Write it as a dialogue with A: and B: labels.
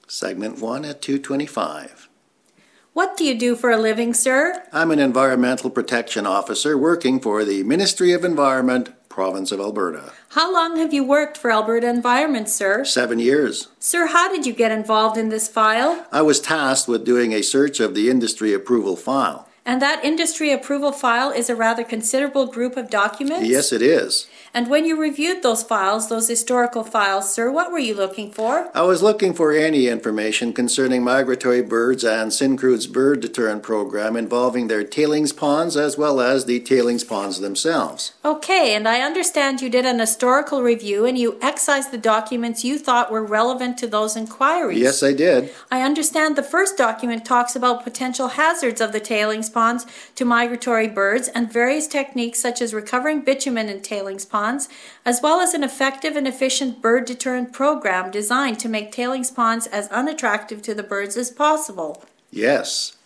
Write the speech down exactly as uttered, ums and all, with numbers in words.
A: Segment one at two twenty-five.
B: What do you do for a living, sir?
A: I'm an environmental protection officer working for the Ministry of Environment, Province of Alberta.
B: How long have you worked for Alberta Environment, sir?
A: Seven years.
B: Sir, how did you get involved in this file?
A: I was tasked with doing a search of the industry approval file.
B: And that industry approval file is a rather considerable group of documents?
A: Yes, it is.
B: And when you reviewed those files, those historical files, sir, what were you looking for?
A: I was looking for any information concerning migratory birds and Syncrude's bird deterrent program involving their tailings ponds as well as the tailings ponds themselves.
B: Okay, and I understand you did an historical review and you excised the documents you thought were relevant to those inquiries.
A: Yes, I did.
B: I understand the first document talks about potential hazards of the tailings ponds to migratory birds and various techniques such as recovering bitumen in tailings ponds, as well as an effective and efficient bird deterrent program designed to make tailings ponds as unattractive to the birds as possible.
A: Yes.